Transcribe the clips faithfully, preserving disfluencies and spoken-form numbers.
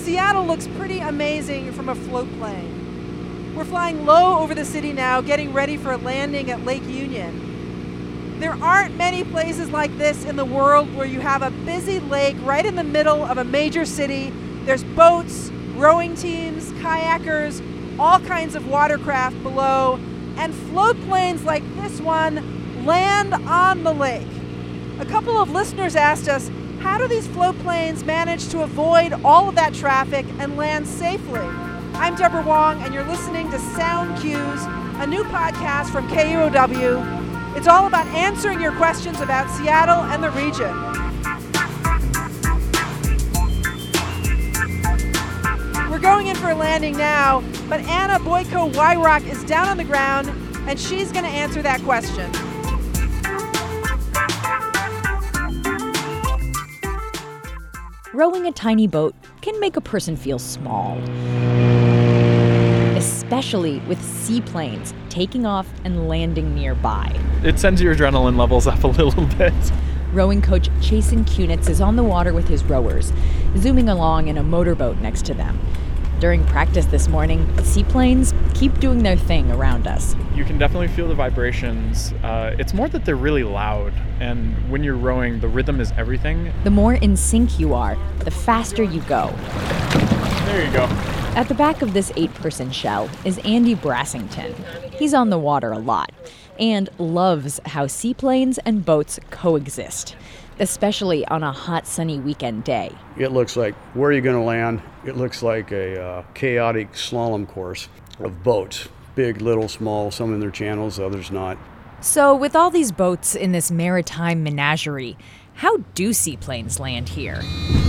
Seattle looks pretty amazing from a float plane. We're flying low over the city now, getting ready for a landing at Lake Union. There aren't many places like this in the world where you have a busy lake right in the middle of a major city. There's boats, rowing teams, kayakers, all kinds of watercraft below, and float planes like this one land on the lake. A couple of listeners asked us, how do these float planes manage to avoid all of that traffic and land safely? I'm Deborah Wong, and you're listening to Sound Cues, a new podcast from K U O W. It's all about answering your questions about Seattle and the region. We're going in for a landing now, but Anna Boyko-Wyrock is down on the ground, and she's going to answer that question. Rowing a tiny boat can make a person feel small, especially with seaplanes taking off and landing nearby. It sends your adrenaline levels up a little bit. Rowing coach Chasen Kunitz is on the water with his rowers, zooming along in a motorboat next to them. During practice this morning, seaplanes keep doing their thing around us. You can definitely feel the vibrations. Uh, it's more that they're really loud, and when you're rowing, the rhythm is everything. The more in sync you are, the faster you go. There you go. At the back of this eight-person shell is Andy Brassington. He's on the water a lot and loves how seaplanes and boats coexist, especially on a hot, sunny weekend day. It looks like, where are you going to land? It looks like a uh, chaotic slalom course of boats. Big, little, small, some in their channels, others not. So with all these boats in this maritime menagerie, how do seaplanes land here?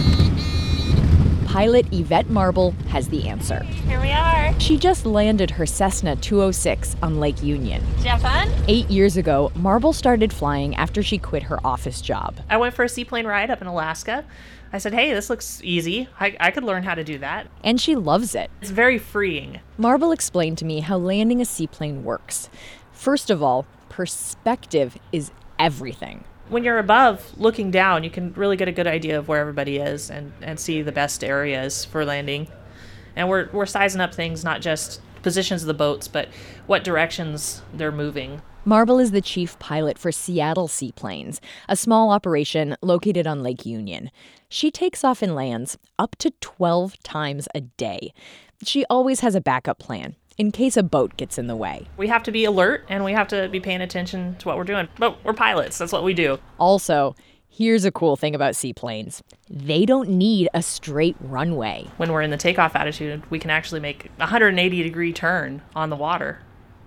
Pilot Yvette Marble has the answer. Here we are. She just landed her Cessna two oh six on Lake Union. Did you have fun? Eight years ago, Marble started flying after she quit her office job. I went for a seaplane ride up in Alaska. I said, hey, this looks easy. I, I could learn how to do that. And she loves it. It's very freeing. Marble explained to me how landing a seaplane works. First of all, perspective is everything. When you're above, looking down, you can really get a good idea of where everybody is and, and see the best areas for landing. And we're we're sizing up things, not just positions of the boats, but what directions they're moving. Marble is the chief pilot for Seattle Seaplanes, a small operation located on Lake Union. She takes off and lands up to twelve times a day. She always has a backup plan in case a boat gets in the way. We have to be alert and we have to be paying attention to what we're doing. But we're pilots. That's what we do. Also, here's a cool thing about seaplanes. They don't need a straight runway. When we're in the takeoff attitude, we can actually make a one hundred eighty degree turn on the water.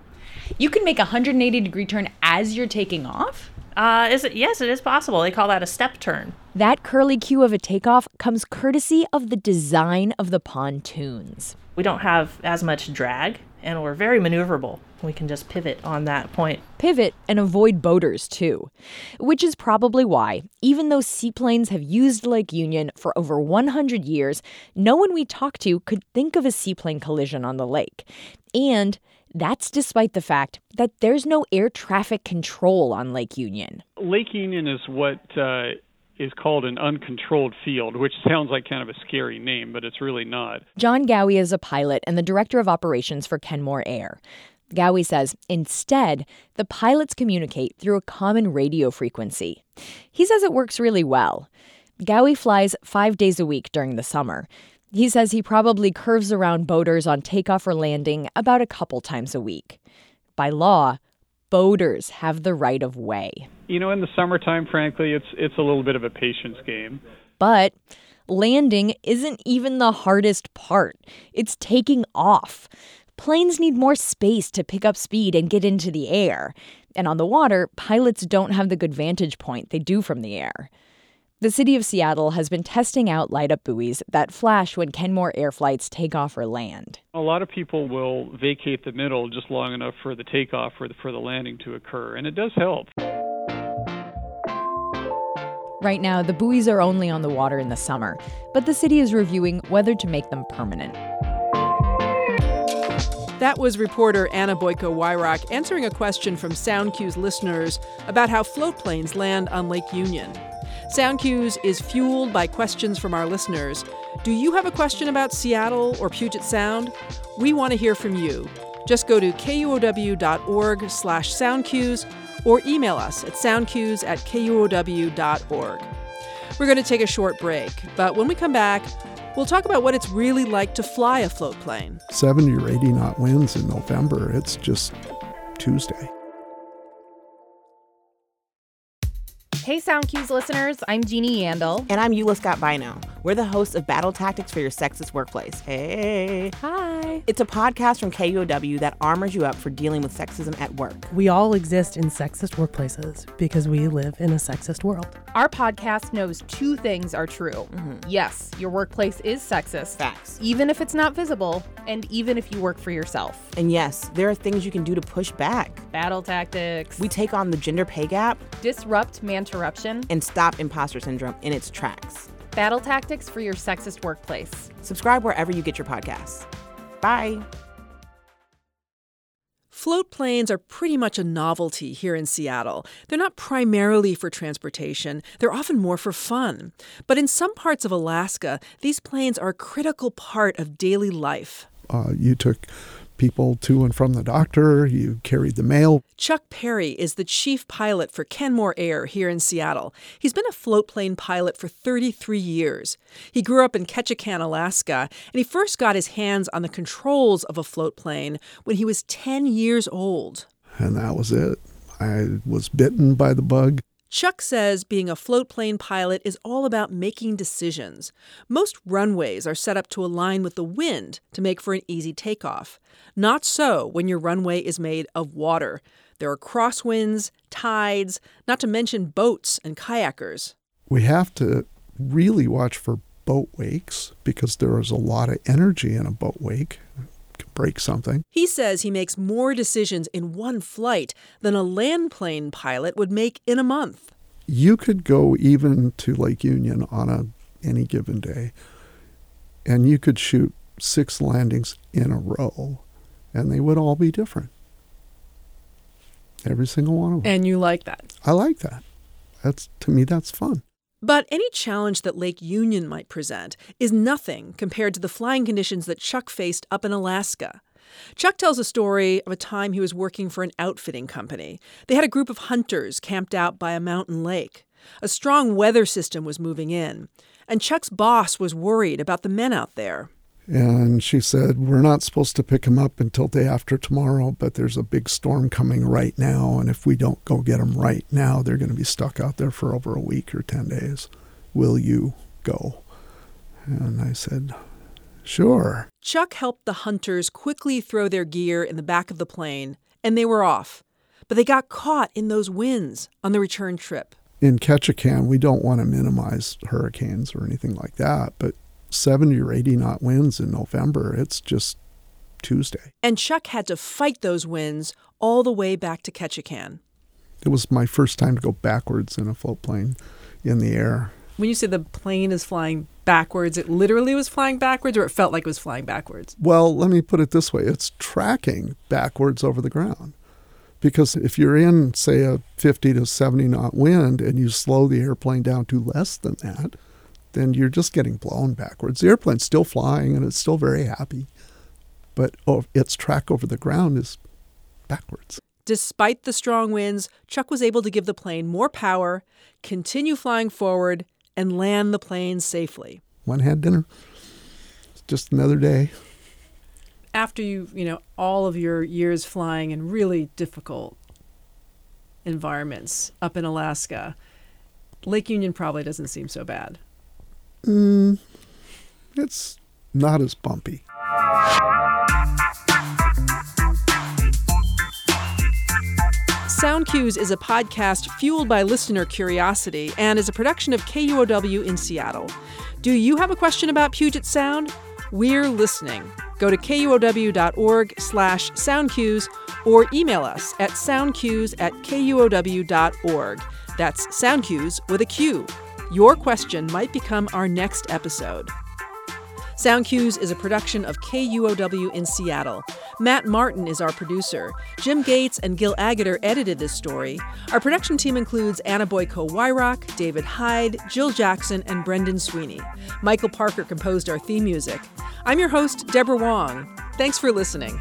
You can make a one hundred eighty degree turn as you're taking off? Uh, is it? Yes, it is possible. They call that a step turn. That curly cue of a takeoff comes courtesy of the design of the pontoons. We don't have as much drag, and we're very maneuverable. We can just pivot on that point. Pivot and avoid boaters, too. Which is probably why, even though seaplanes have used Lake Union for over one hundred years, no one we talked to could think of a seaplane collision on the lake. And that's despite the fact that there's no air traffic control on Lake Union. Lake Union is what uh, is called an uncontrolled field, which sounds like kind of a scary name, but it's really not. John Gowie is a pilot and the director of operations for Kenmore Air. Gowie says, instead, the pilots communicate through a common radio frequency. He says it works really well. Gowie flies five days a week during the summer. He says he probably curves around boaters on takeoff or landing about a couple times a week. By law, boaters have the right of way. You know, in the summertime, frankly, it's it's a little bit of a patience game. But landing isn't even the hardest part. It's taking off. Planes need more space to pick up speed and get into the air. And on the water, pilots don't have the good vantage point they do from the air. The city of Seattle has been testing out light-up buoys that flash when Kenmore Air flights take off or land. A lot of people will vacate the middle just long enough for the takeoff or the, for the landing to occur, and it does help. Right now, the buoys are only on the water in the summer, but the city is reviewing whether to make them permanent. That was reporter Anna Boyko-Wyrock answering a question from Sound Cues listeners about how float planes land on Lake Union. Sound Cues is fueled by questions from our listeners. Do you have a question about Seattle or Puget Sound? We want to hear from you. Just go to kuow.org slash soundcues or email us at soundcues at kuow.org. We're going to take a short break, but when we come back, we'll talk about what it's really like to fly a float plane. seventy or eighty knot winds in November, it's just Tuesday. Hey Sound Cues listeners, I'm Jeannie Yandel. And I'm Eula Scott Bino. We're the hosts of Battle Tactics for Your Sexist Workplace. Hey. Hi. It's a podcast from K U O W that armors you up for dealing with sexism at work. We all exist in sexist workplaces because we live in a sexist world. Our podcast knows two things are true. Mm-hmm. Yes, your workplace is sexist. Facts. Even if it's not visible, and even if you work for yourself. And yes, there are things you can do to push back. Battle tactics. We take on the gender pay gap. Disrupt man-interruption. And stop imposter syndrome in its tracks. Battle tactics for your sexist workplace. Subscribe wherever you get your podcasts. Bye. Float planes are pretty much a novelty here in Seattle. They're not primarily for transportation. They're often more for fun. But in some parts of Alaska, these planes are a critical part of daily life. Uh, you took people to and from the doctor, you carried the mail. Chuck Perry is the chief pilot for Kenmore Air here in Seattle. He's been a float plane pilot for thirty-three years. He grew up in Ketchikan, Alaska, and he first got his hands on the controls of a float plane when he was ten years old. And that was it. I was bitten by the bug. Chuck says being a float plane pilot is all about making decisions. Most runways are set up to align with the wind to make for an easy takeoff. Not so when your runway is made of water. There are crosswinds, tides, not to mention boats and kayakers. We have to really watch for boat wakes because there is a lot of energy in a boat wake. Break something. He says he makes more decisions in one flight than a land plane pilot would make in a month. You could go even to Lake Union on a any given day, and you could shoot six landings in a row, and they would all be different. Every single one of them. And you like that? I like that. That's to me, that's fun. But any challenge that Lake Union might present is nothing compared to the flying conditions that Chuck faced up in Alaska. Chuck tells a story of a time he was working for an outfitting company. They had a group of hunters camped out by a mountain lake. A strong weather system was moving in, and Chuck's boss was worried about the men out there. And she said, we're not supposed to pick them up until day after tomorrow, but there's a big storm coming right now, and if we don't go get them right now, they're going to be stuck out there for over a week or ten days. Will you go? And I said, sure. Chuck helped the hunters quickly throw their gear in the back of the plane, and they were off. But they got caught in those winds on the return trip. In Ketchikan, we don't want to minimize hurricanes or anything like that, but seventy or eighty knot winds in November, it's just Tuesday. And Chuck had to fight those winds all the way back to Ketchikan. It was my first time to go backwards in a float plane in the air. When you say the plane is flying backwards, it literally was flying backwards, or it felt like it was flying backwards? Well, let me put it this way. It's tracking backwards over the ground. Because if you're in, say, a fifty to seventy knot wind and you slow the airplane down to less than that, then you're just getting blown backwards. The airplane's still flying and it's still very happy, but oh, its track over the ground is backwards. Despite the strong winds, Chuck was able to give the plane more power, continue flying forward, and land the plane safely. Went and had dinner. It's just another day. After you, you know, all of your years flying in really difficult environments up in Alaska, Lake Union probably doesn't seem so bad. Mm, it's not as bumpy. Sound Cues is a podcast fueled by listener curiosity and is a production of K U O W in Seattle. Do you have a question about Puget Sound? We're listening. Go to kuow.org slash soundcues or email us at soundcues at kuow.org. That's soundcues with a Q. Your question might become our next episode. Sound Cues is a production of K U O W in Seattle. Matt Martin is our producer. Jim Gates and Gil Agater edited this story. Our production team includes Anna Boyko-Wyrock, David Hyde, Jill Jackson, and Brendan Sweeney. Michael Parker composed our theme music. I'm your host, Deborah Wong. Thanks for listening.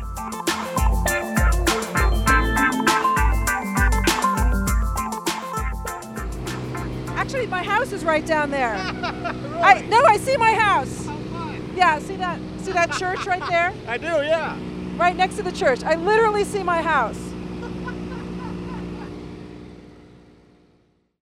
Actually, my house is right down there. Really? I no, I see my house. Yeah, see that see that church right there? I do, yeah. Right next to the church. I literally see my house.